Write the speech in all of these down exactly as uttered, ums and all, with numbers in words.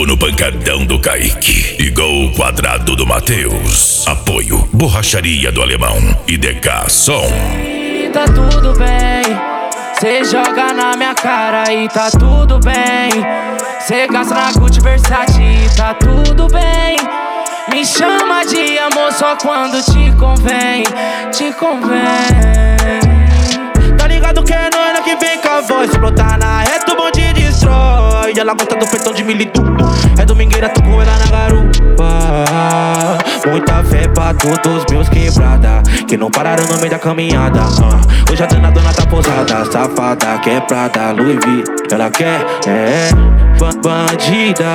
Ou no pancadão do Kaique e gol quadrado do Matheus. Apoio Borracharia do Alemão e D K Som. E tá tudo bem, cê joga na minha cara e tá tudo bem. Cê gasta na Gucci Versace e tá tudo bem. Me chama de amor só quando te convém, te convém. Tá ligado que é nós que vem com a voz. Se brotar na reta o bonde destrói. Ela gosta do peitão de milito. É domingueira, tô com ela na garupa. Muita fé pra todos meus quebrada que não pararam no meio da caminhada. uh. Hoje a dona dona tá posada, safada, quebrada, Louis V. Ela quer, é, bandida,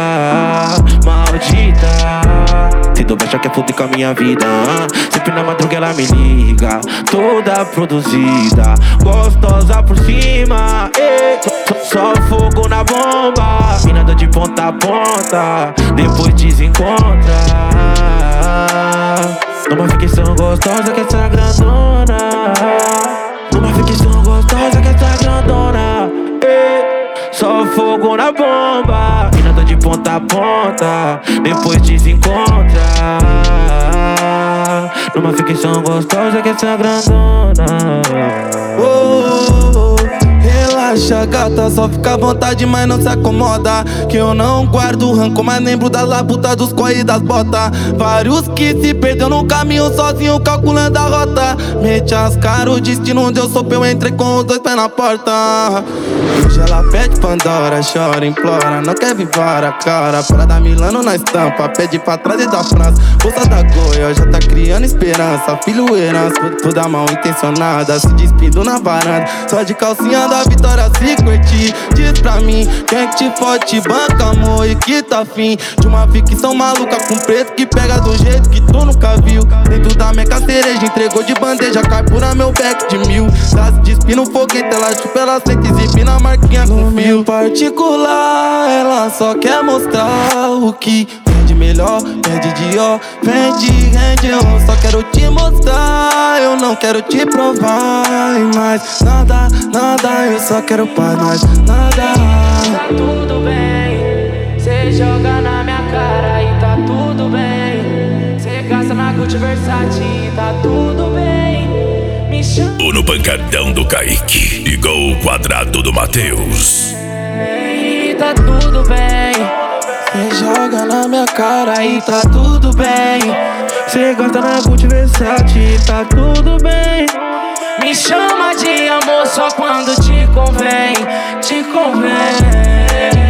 maldita. Se do beijo quer foder com a minha vida. uh. Sempre na madruga ela me liga, toda produzida, gostosa por cima. Ei, só, só fogo na bomba, e nada de ponta a ponta, depois desencontra. Numa ficção gostosa que essa grandona. Numa ficção gostosa que essa grandona. Ei, só fogo na bomba, e nada de ponta a ponta, depois desencontra. Numa ficção gostosa que essa grandona. Oh, oh, oh. Relaxa, gata, só fica à vontade, mas não se acomoda. Que eu não guardo rancor, mas lembro das labutas, dos corre e das botas. Vários que se perdeu no caminho sozinho, calculando a rota. Mete as caras, o destino deu sopa, eu entrei com os dois pés na porta. Hoje ela pede Pandora, chora, implora, não quer vir para a cara. Para da Milano na estampa, pede pra trás e da França. Bolsa da Goiás, já tá criando esperança. Filho herança, toda mal intencionada, se despindo na varanda. Só de calcinha da Vitória Secret. Diz pra mim, quem é que te fode, te banca, amor, e que tá afim de uma ficção maluca com preto que pega do jeito que tu nunca viu. Dentro da meca cereja, entregou de bandeja, cai pura meu back de mil. Tá se despindo foguete, ela chupa, ela sente exibindo a marquinha com fio. Particular, ela só quer mostrar o que vende melhor, vende Dior, vende, rende. Eu só quero te mostrar, eu não quero te provar mais nada, nada, eu só quero paz, mais nada. Tá tudo bem, cê joga na minha cara e tá tudo bem. Cê gasta na Gucci Versace e tá tudo bem. Me chama Ou no pancadão do Kaique e gol quadrado do Matheus. e tá tudo bem. Cê joga na minha cara e tá tudo bem. Cê gosta na Gucci Versace e tá tudo bem. Me chama de amor só quando te convém, te convém.